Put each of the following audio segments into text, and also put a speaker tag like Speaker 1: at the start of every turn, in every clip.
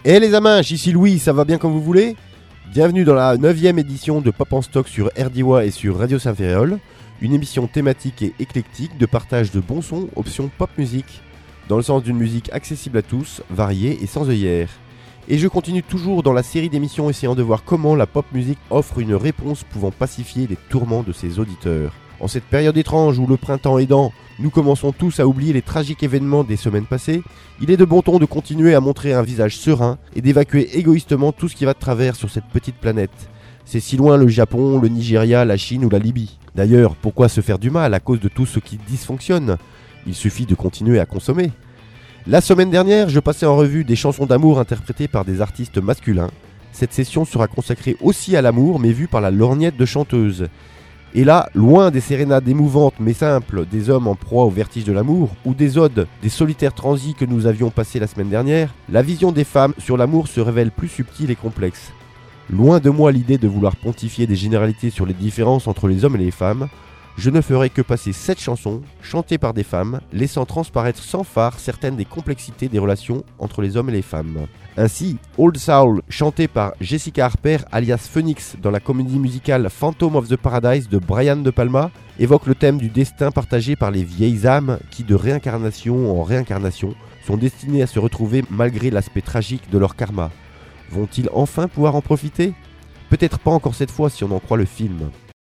Speaker 1: Et les amins, ici Louis, ça va bien comme vous voulez ? Bienvenue dans la 9e édition de Pop en Stock sur RDIWA et sur Radio Saint-Féréol, une émission thématique et éclectique de partage de bons sons, options pop musique, dans le sens d'une musique accessible à tous, variée et sans œillères. Et je continue toujours dans la série d'émissions essayant de voir comment la pop musique offre une réponse pouvant pacifier les tourments de ses auditeurs. En cette période étrange où le printemps aidant, nous commençons tous à oublier les tragiques événements des semaines passées, il est de bon ton de continuer à montrer un visage serein et d'évacuer égoïstement tout ce qui va de travers sur cette petite planète. C'est si loin le Japon, le Nigeria, la Chine ou la Libye. D'ailleurs, pourquoi se faire du mal à cause de tout ce qui dysfonctionne ? Il suffit de continuer à consommer. La semaine dernière, je passais en revue des chansons d'amour interprétées par des artistes masculins. Cette session sera consacrée aussi à l'amour, mais vue par la lorgnette de chanteuse. Et là, loin des sérénades émouvantes mais simples des hommes en proie au vertige de l'amour, ou des odes des solitaires transis que nous avions passés la semaine dernière, la vision des femmes sur l'amour se révèle plus subtile et complexe. Loin de moi l'idée de vouloir pontifier des généralités sur les différences entre les hommes et les femmes, je ne ferai que passer 7 chansons, chantées par des femmes, laissant transparaître sans phare certaines des complexités des relations entre les hommes et les femmes. Ainsi, Old Soul, chanté par Jessica Harper alias Phoenix dans la comédie musicale Phantom of the Paradise de Brian De Palma, évoque le thème du destin partagé par les vieilles âmes qui, de réincarnation en réincarnation, sont destinées à se retrouver malgré l'aspect tragique de leur karma. Vont-ils enfin pouvoir en profiter ? Peut-être pas encore cette fois si on en croit le film.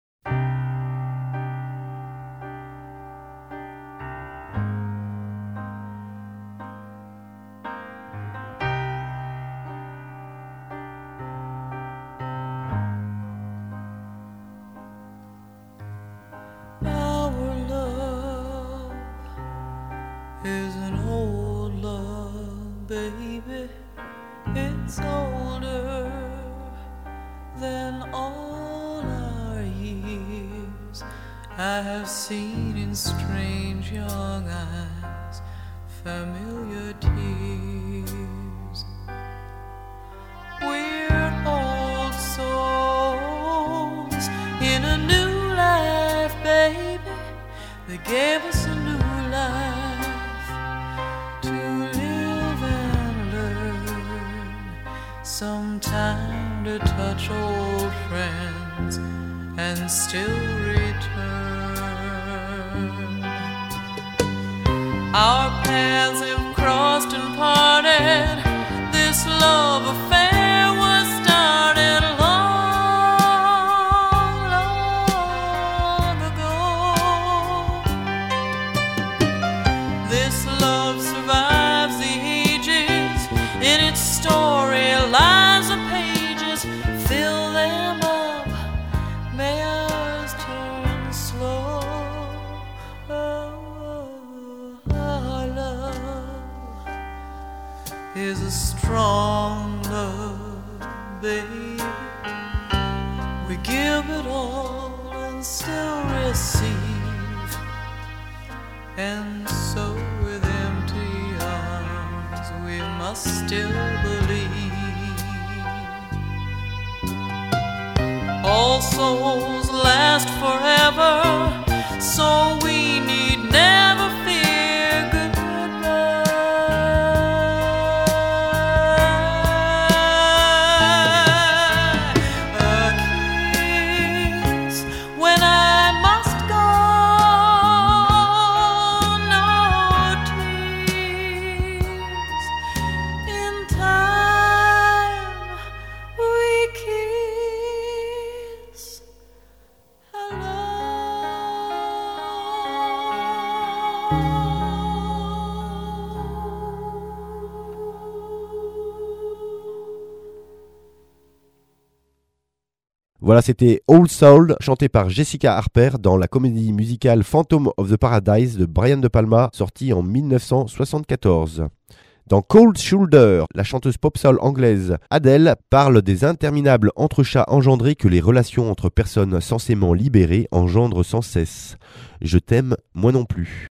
Speaker 2: I have seen in strange young eyes familiar tears. We're old souls in a new life, baby. They gave us a new life to live and learn. Some time to touch old friends and still return. Our paths have crossed and parted. This love affair was started long, long ago. This love survives the ages. In its story lies the pages. Fill them up, may ours turn slow. Our love is a strong love, baby. We give it all and still receive, and so with empty arms we must still believe. All souls last forever, so we need never fear goodbye. A kiss when I must go, no tears. In time we kiss.
Speaker 1: Voilà, c'était Old Soul, chanté par Jessica Harper dans la comédie musicale Phantom of the Paradise de Brian De Palma, sortie en 1974. Dans Cold Shoulder, la chanteuse pop-soul anglaise Adele parle des interminables entrechats engendrés que les relations entre personnes censément libérées engendrent sans cesse. Je t'aime, moi non plus.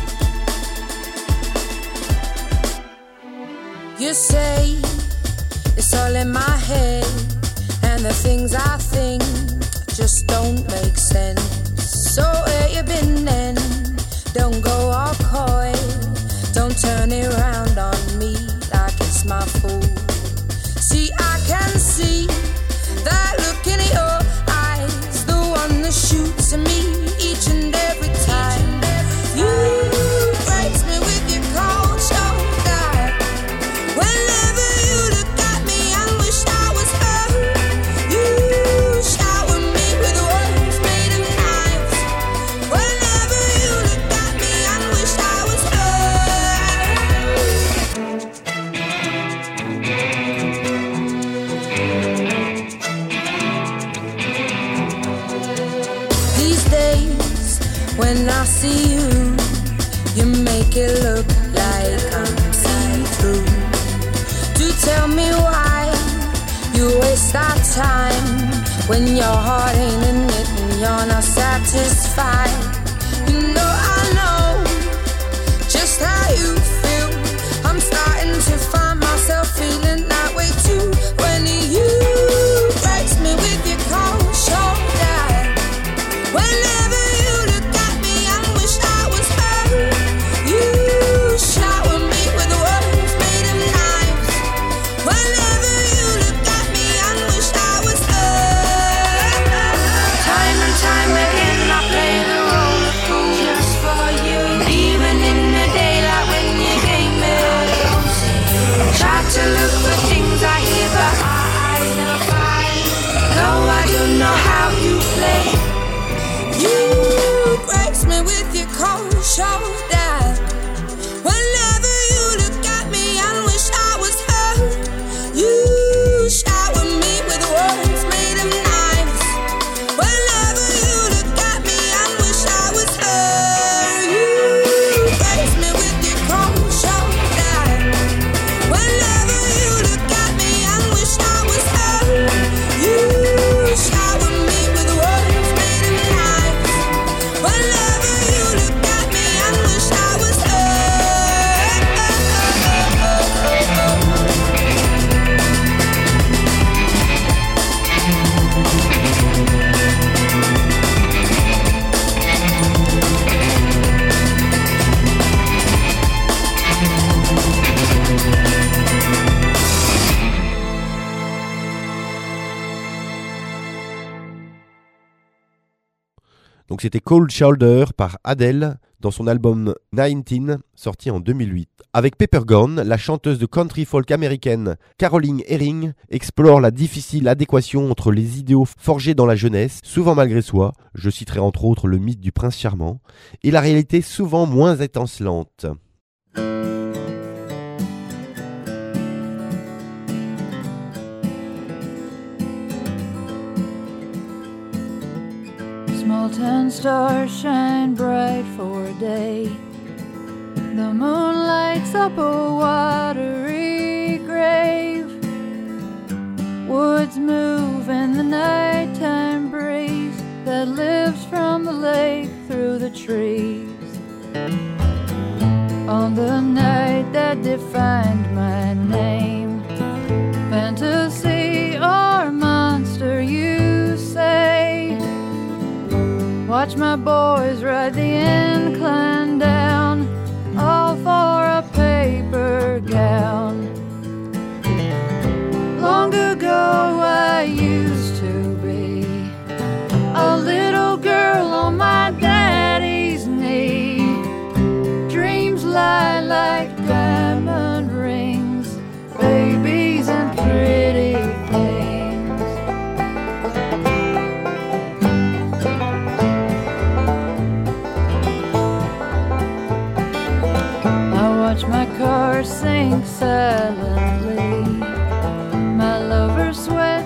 Speaker 3: You say It's all in my head, and the things I think just don't make sense. So where you been then? Don't go all coy. Don't turn it around on me like it's my fault. See, I can see that look in your eyes, the one that shoots at me each and every time. You breaks me with your cold shoulder. Whenever you look at me, I wish I was her. You shower me with words made of knives. Whenever you look at me, I wish I was her. These days, when I see you, you make it look like I'm see-through. Do tell me why you waste our time when your heart ain't in it and you're not satisfied. You know I know just how you feel. I'm starting to find myself feeling that way too. When you breaks me with your cold shoulder. Whenever you look at me, I wish I was her. You shower me with words made of knives. Whenever you look at me, I wish I was her. Time and time again, I play the role of fool just for you. Even in the daylight when you gave me try to look for things I hear, but my eyes never find. No, I don't know how you play. You breaks me with your cold shoulder. Whenever you look at me, I wish I was her. You shower me with words made of knives. Whenever you look at me, I wish I was her. You breaks me with your cold shoulder. Whenever you look at me, I wish I was her. You shower me with words made of knives. Whenever you look at me, I wish I was her.
Speaker 1: Donc c'était Cold Shoulder par Adele dans son album 19 sorti en 2008. Avec Peppercorn, la chanteuse de country folk américaine Caroline Herring explore la difficile adéquation entre les idéaux forgés dans la jeunesse, souvent malgré soi, je citerai entre autres le mythe du prince charmant, et la réalité souvent moins étincelante.
Speaker 4: Small town stars shine bright for a day. The moon lights up a watery grave. Woods move in the nighttime breeze that lives from the lake through the trees. On the night that defined my name, fantasy or monster you say. Watch my boys ride the incline down, all for a paper gown. Long ago I used to be a little girl on my daddy's knee. Dreams lie like diamond rings, babies and pretty things. I watch my car sink silently, my lover sweat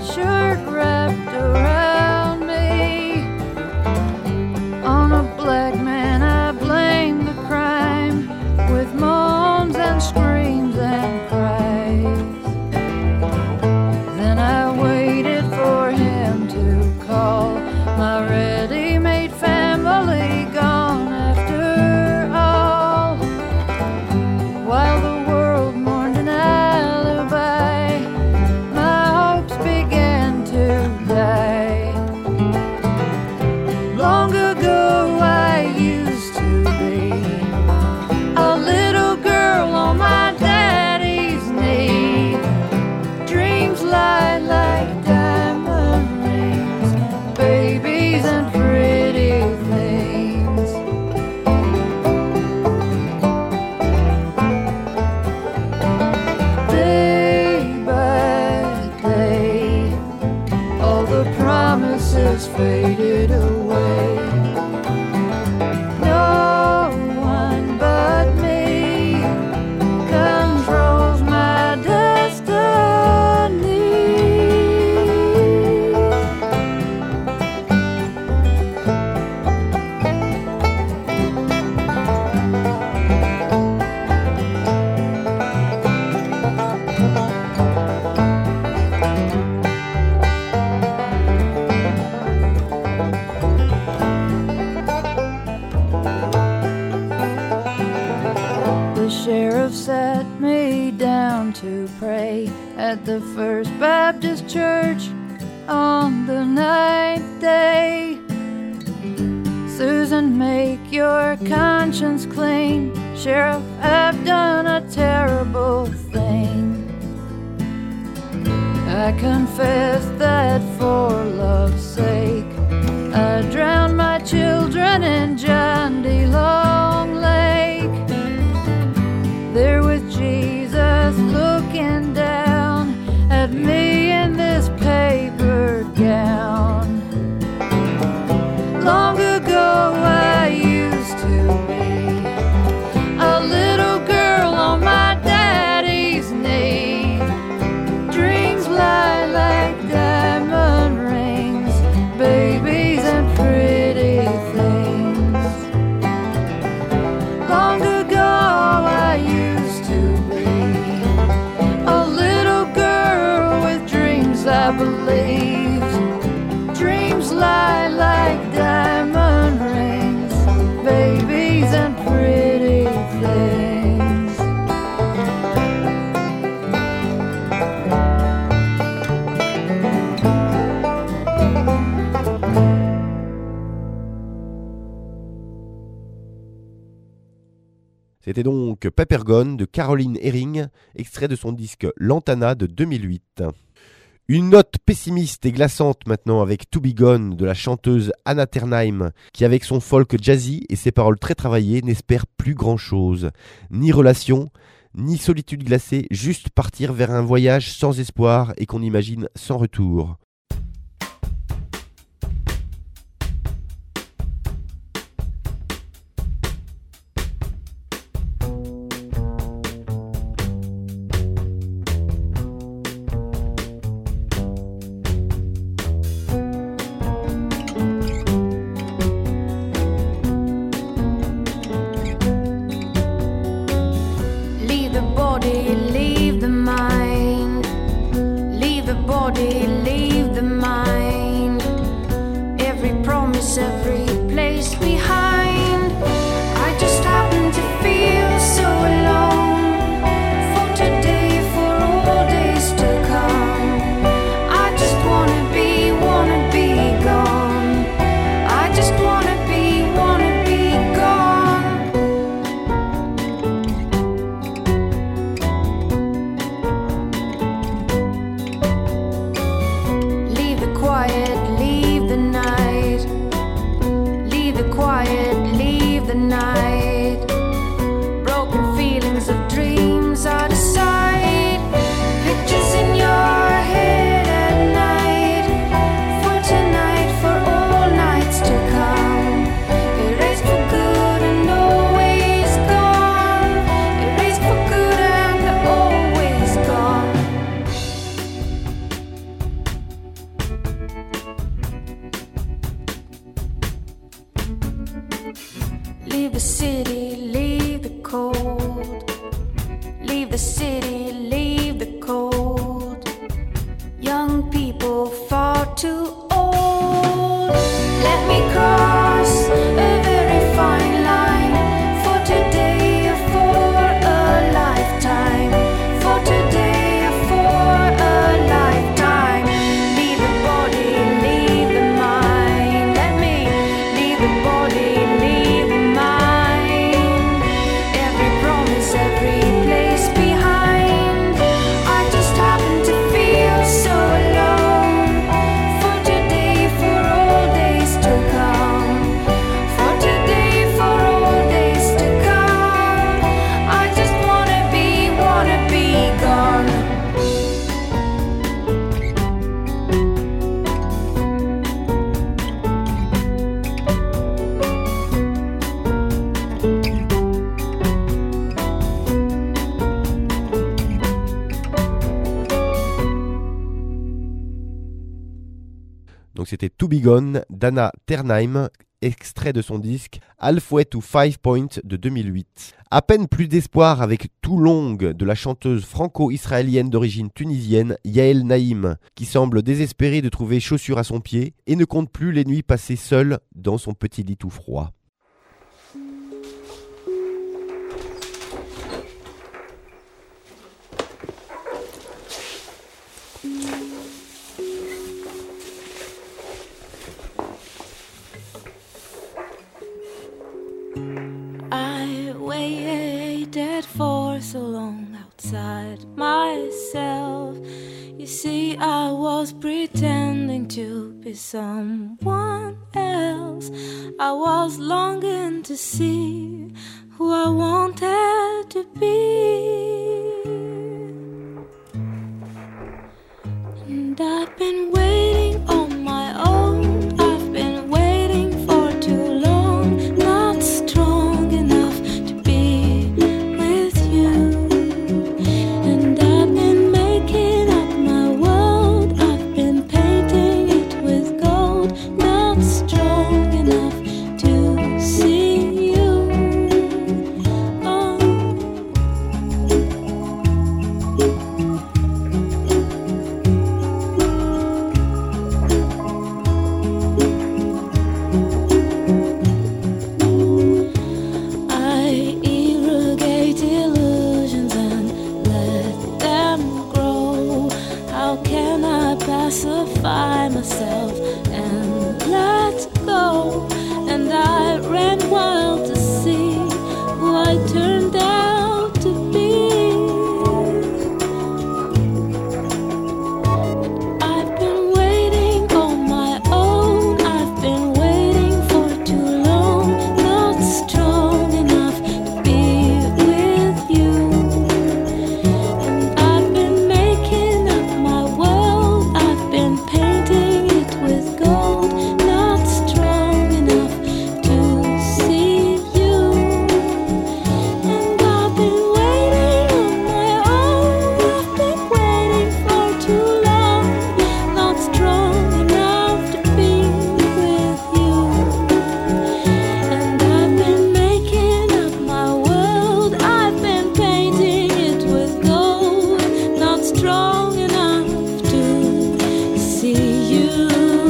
Speaker 4: faded away. No one but me controls my destiny. The sheriff sat me down to pray at the First Baptist Church on the ninth day. Susan, make your conscience clean. Sheriff, I've done a terrible thing. I confess that for love's sake I drowned my children in John D. Long Lake. There with Jesus looking down at me in this paper gown. Long ago I used to be a little girl on my daddy's knee. Dreams lie like diamond rings, babies and pretty things. Long ago I used to be a little girl with dreams I believed. Dreams lie like diamond rings, babies and pretty things.
Speaker 1: C'était donc Paper Gun de Caroline Herring, extrait de son disque Lantana de 2008. Une note pessimiste et glaçante maintenant avec To Be Gone de la chanteuse Anna Ternheim, qui avec son folk jazzy et ses paroles très travaillées n'espère plus grand chose. Ni relation, ni solitude glacée, juste partir vers un voyage sans espoir et qu'on imagine sans retour.
Speaker 3: Leave the body, leave the mind. Leave the body, leave the mind. Every promise, every place behind. I just happen to feel so alone. For today, for all days to come. I just wanna be gone. I just wanna be gone. Leave the quiet, leave the night. Leave the quiet, leave the night. Broken feelings of dreams out of sight. Pictures in your head at night. For tonight, for all nights to come. Erased for good and always gone. Erased for good and always gone. Leave the city, leave the cold. Leave the city, leave the cold. Young people far too old. Let me cross a very fine line. For today or for a lifetime. For today or for a lifetime. Leave the body, leave the mind. Let me leave the body, leave the mind. Every promise, every place behind.
Speaker 1: Donc c'était To Be Gone d'Anna Ternheim, extrait de son disque Halfway to 5 Point de 2008. À peine plus d'espoir avec Too Long de la chanteuse franco-israélienne d'origine tunisienne Yael Naïm, qui semble désespérée de trouver chaussures à son pied et ne compte plus les nuits passées seule dans son petit lit tout froid.
Speaker 3: I waited for so long outside myself. You see, I was pretending to be someone else. I was longing to see who I wanted to be. And I've been waiting on my own. I've been waiting for too long, not strong enough to be with you. And I've been making up my world. I've been painting it with gold, not strong enough to see you. Oh. I irrigate illusions and let them grow. How can I pacify myself and let go? And I ran wild to see who I turned out to be. I've been waiting on my own. I've been waiting for too long, not strong enough to be with you. And I've been making up my world. I've been painting it with gold, not strong enough to see you. And I've been waiting on my own. I've been waiting for too long, not strong enough to be with you. And I've been making up my world. I've been painting it with gold, not strong enough to see you.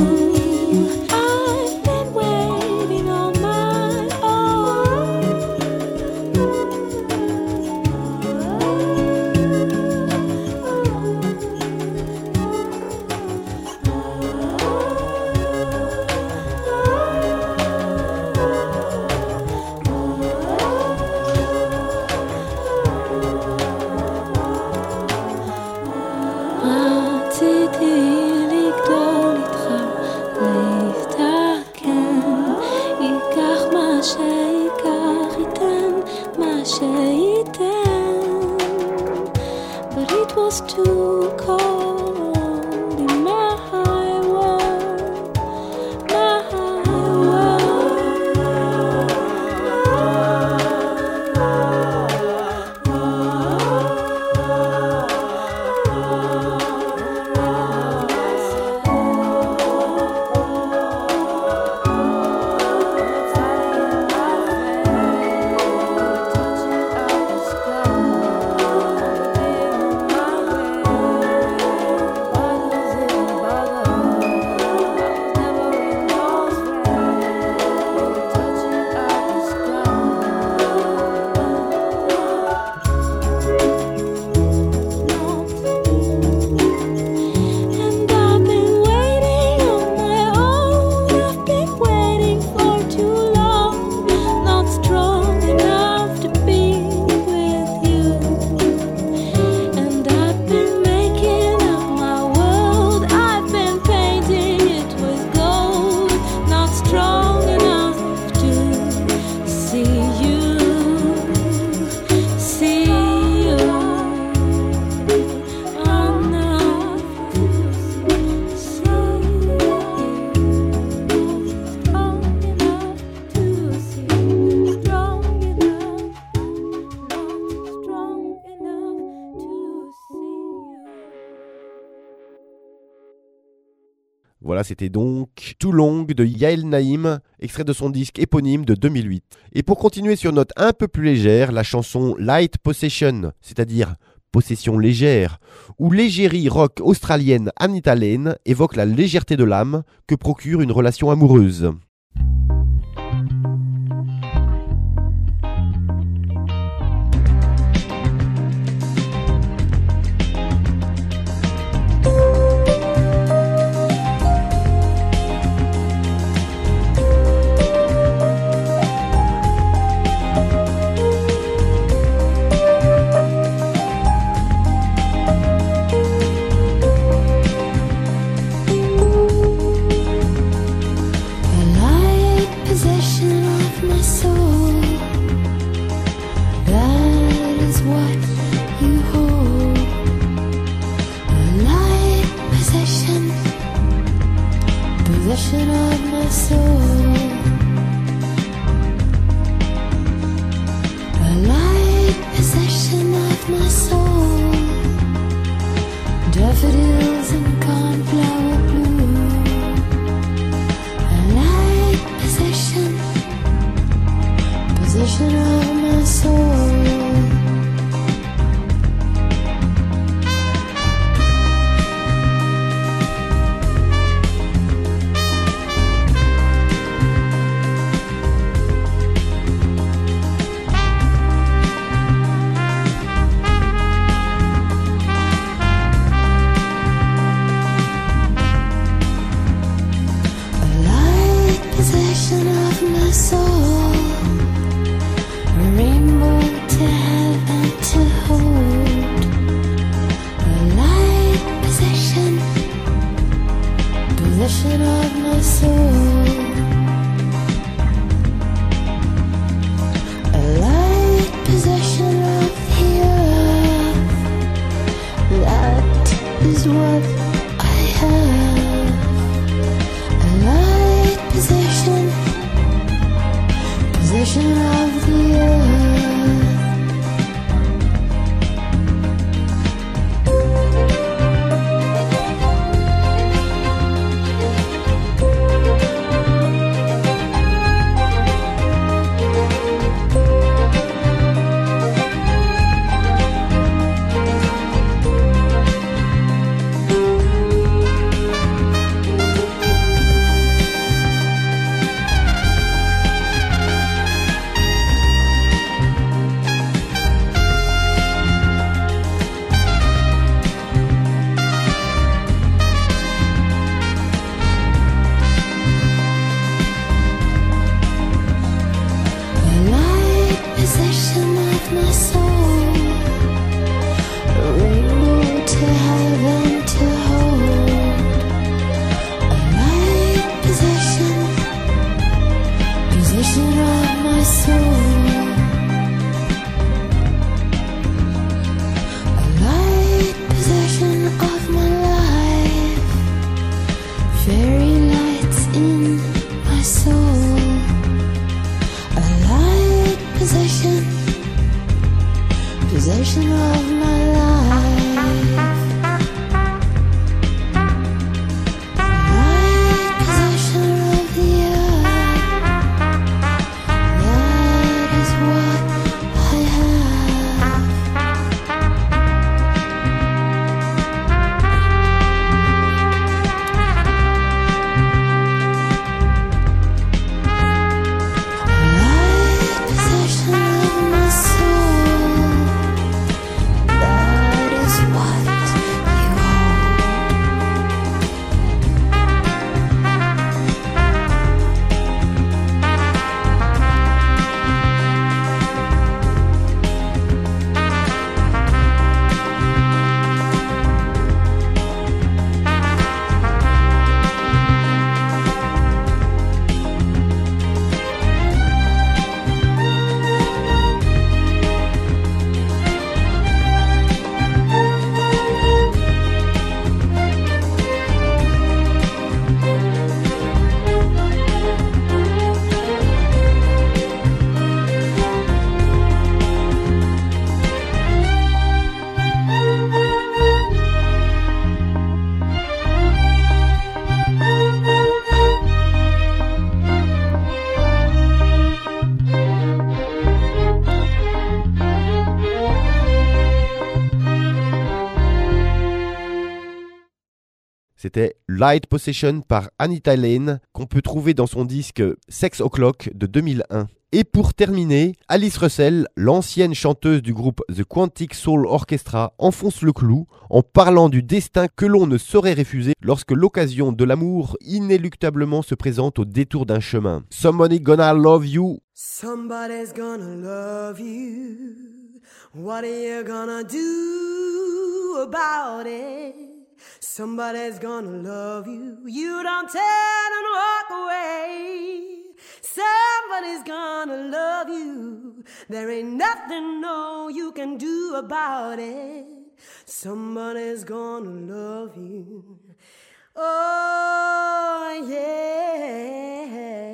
Speaker 3: I've been waiting on my רציתי לגדול איתך, להתקן, ייקח מה שיקח, ייתן מה שייתן. But it was too cold in my world, my world.
Speaker 1: Voilà, c'était donc Too Long de Yael Naïm, extrait de son disque éponyme de 2008. Et pour continuer sur une note un peu plus légère, la chanson Light Possession, c'est-à-dire possession légère, où l'égérie rock australienne Anita Lane évoque la légèreté de l'âme que procure une relation amoureuse.
Speaker 3: Possession of my soul, a light possession of my soul, daffodils and cornflower blue, a light possession, possession of my soul. Possession of my soul, a light possession of the earth. That is what I have. A light possession, possession of the earth.
Speaker 1: C'était Light Possession par Anita Lane, qu'on peut trouver dans son disque Sex O'Clock de 2001. Et pour terminer, Alice Russell, l'ancienne chanteuse du groupe The Quantic Soul Orchestra, enfonce le clou en parlant du destin que l'on ne saurait refuser lorsque l'occasion de l'amour inéluctablement se présente au détour d'un chemin. Somebody gonna love you.
Speaker 5: Somebody's gonna love you. What are you gonna do about it? Somebody's gonna love you. You don't turn and walk away. Somebody's gonna love you. There ain't nothing no you can do about it. Somebody's gonna love you. Oh yeah.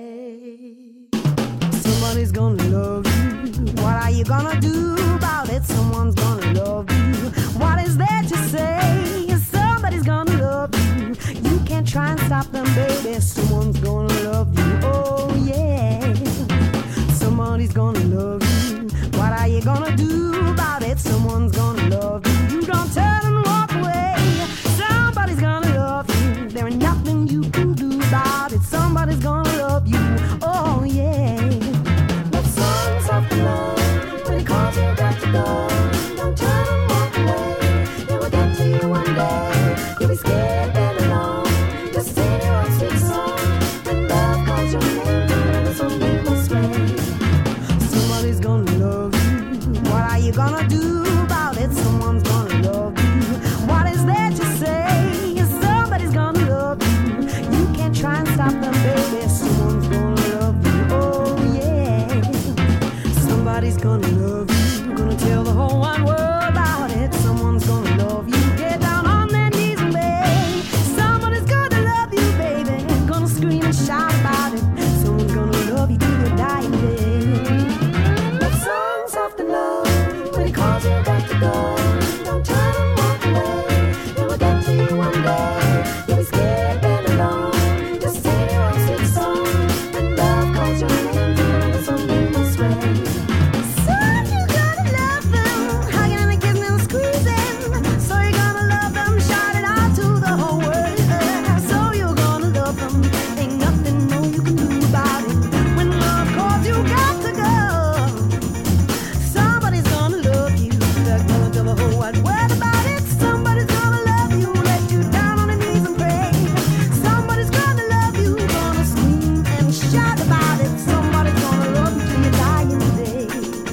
Speaker 5: Somebody's gonna love you. What are you gonna do about it? Someone's gonna love you. What is there to say? Somebody's gonna love you. You can't try and stop them, baby. Someone's gonna love you. Oh yeah. Somebody's gonna love you. What are you gonna do about it? Someone's gonna love you. You don't turn and walk away. Somebody's gonna love you. There ain't nothing you can do about it. Somebody's gonna love you. Oh yeah. Love songs of love. When it calls you, got to go. Don't turn and walk away. It will get to you one day. You'll be scared and alone. Just sing your own sweet song. When love calls your name, it's on you must wait. Somebody's gonna love you. What are you gonna do about it? Someone's gonna love you. What is there to say? Somebody's gonna love you. You can't try and stop them, baby. Someone's gonna love you. Oh yeah. Somebody's gonna love you. Gonna tell the whole wide world about it. Someone's gonna love you. Get down on their knees and beg. Somebody's gonna love you, baby. Gonna scream and shout about it. Someone's gonna love you till your dying day. Love songs of the love. When it calls you, got to go. Don't turn and walk away. It will get to you one day. You'll be scared and alone. Just sing your own sweet song. When love calls your name, it's on you must wait. So you gotta love them, hugging and kissing and squeezing. So you're gonna love them, shout it out to the whole world. So you're gonna love them, ain't nothing no you can do about it. When love calls, you got to go. Somebody's gonna love you, they're gonna tell the whole wide world about it. Somebody's gonna love you, let you down on the knees and pray. Somebody's gonna love you, gonna scream and shout about it. Somebody's gonna love you till your dying day.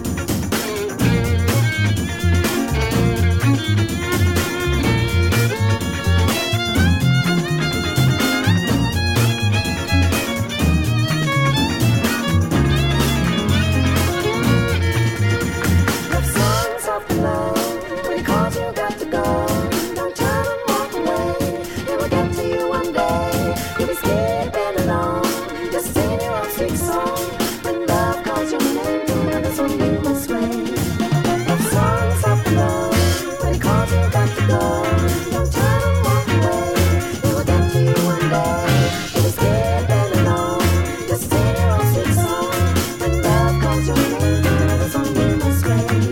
Speaker 5: Love songs of love. When it calls, you got to go. Don't turn and walk away. It will get to you one day. You'll be scared and alone. Just singing your own sweet song. When love calls your name, to another song you must wait. Love songs of love. When it calls, you got to go. Don't turn and walk away. It will get to you one day. You'll be scared and alone. Just singing your own sweet song. When love calls your name, to another song you must wait.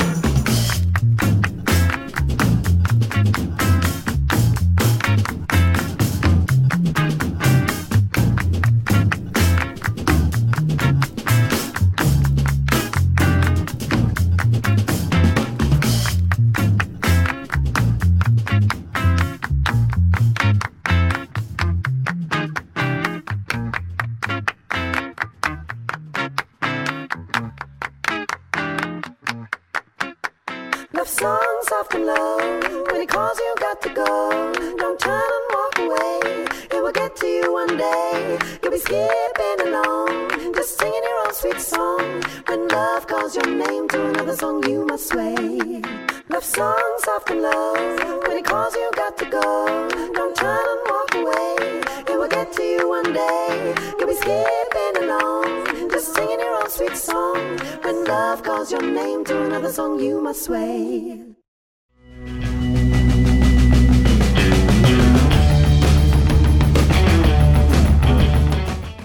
Speaker 5: Love songs of the love. When it calls, you got to go. Don't turn and walk away. It will get to you one day. You'll be skipping along, just singing your own sweet song. When love calls your name, to another song you must sway. Love songs of the love. When it calls, you got to go. Don't turn and walk away. It will get to you one day. You'll be skipping along, just singing your own sweet song. When love calls your name, to another song you must sway.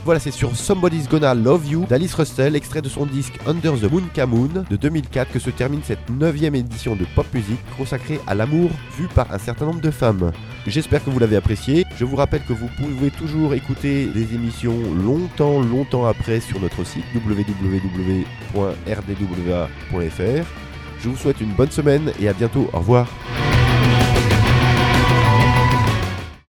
Speaker 1: Voilà, c'est sur Somebody's Gonna Love You d'Alice Russell, extrait de son disque Under the Moon Ka Moon de 2004, que se termine cette 9e édition de Pop Music consacrée à l'amour vu par un certain nombre de femmes. J'espère que vous l'avez apprécié. Je vous rappelle que vous pouvez toujours écouter des émissions longtemps après sur notre site www.rdwa.fr. Je vous souhaite une bonne semaine et à bientôt. Au revoir.